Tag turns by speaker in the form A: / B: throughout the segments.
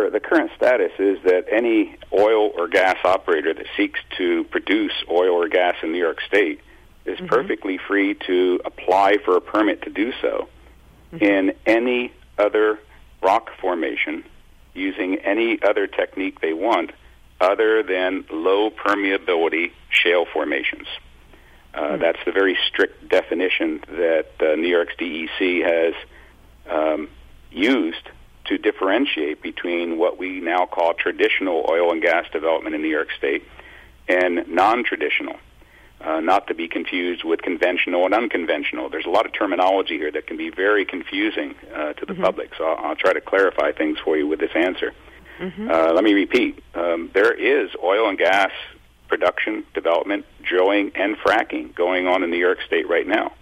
A: Sure. The current status is that any oil or gas operator that seeks to produce oil or gas in New York State is perfectly free to apply for a permit to do so in any other rock formation using any other technique they want other than low permeability shale formations. That's the very strict definition that New York's DEC has used to differentiate between what we now call traditional oil and gas development in New York State and non-traditional, not to be confused with conventional and unconventional. There's a lot of terminology here that can be very confusing to the public, so I'll try to clarify things for you with this answer. Let me repeat. There is oil and gas production, development, drilling, and fracking going on in New York State right now.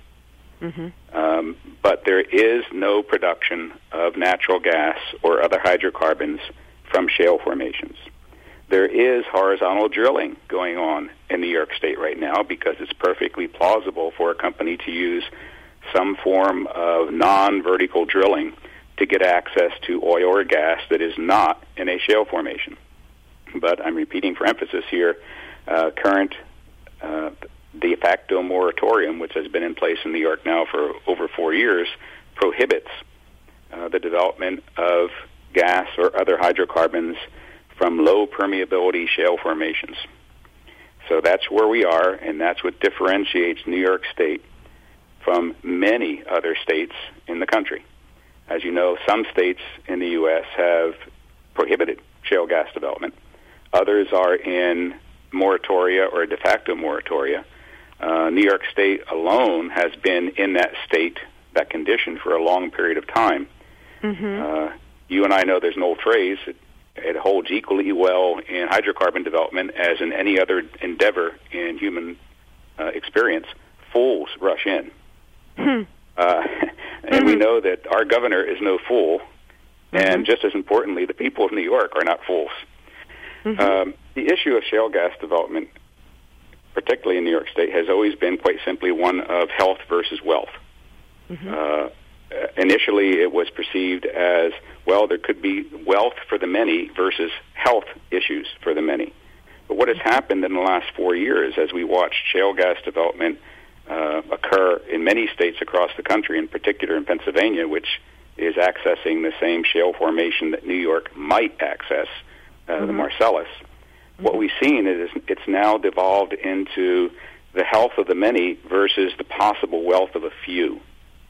A: But there is no production of natural gas or other hydrocarbons from shale formations. There is horizontal drilling going on in New York State right now because it's perfectly plausible for a company to use some form of non-vertical drilling to get access to oil or gas that is not in a shale formation. But I'm repeating for emphasis here, current de facto moratorium, which has been in place in New York now for over 4 years, prohibits the development of gas or other hydrocarbons from low permeability shale formations. So that's where we are, and that's what differentiates New York State from many other states in the country. As you know, some states in the U.S. have prohibited shale gas development. Others are in moratoria or de facto moratoria. New York State alone has been in that state, that condition, for a long period of time. You and I know there's an old phrase, it holds equally well in hydrocarbon development as in any other endeavor in human experience. Fools rush in. And we know that our governor is no fool, and just as importantly, the people of New York are not fools. The issue of shale gas development, particularly in New York State, has always been quite simply one of health versus wealth. Initially, it was perceived as, well, there could be wealth for the many versus health issues for the many. But what has happened in the last 4 years as we watched shale gas development occur in many states across the country, in particular in Pennsylvania, which is accessing the same shale formation that New York might access, the Marcellus, what we've seen is it's now devolved into the health of the many versus the possible wealth of a few.